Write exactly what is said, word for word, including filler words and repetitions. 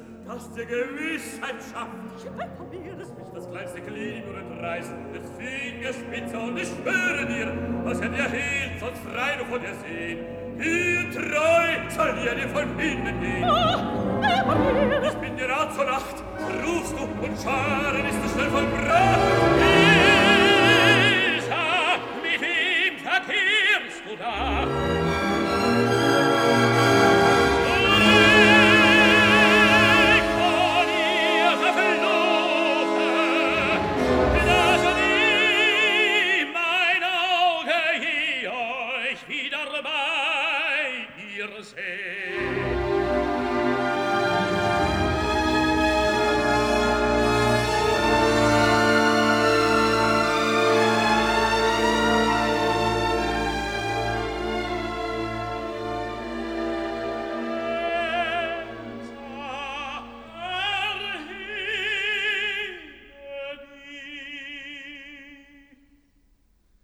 das dir Gewissheit schafft. Ich bekomme Lass mich das kleinste Glied nur entreißen, des Fingerspitze, und ich schwöre dir, dass er dir hielt, sonst frei du von dir sehen. Hier treu soll dir von hinnen gehen. Oh, ich bin dir Rat zur Nacht, rufst du und schau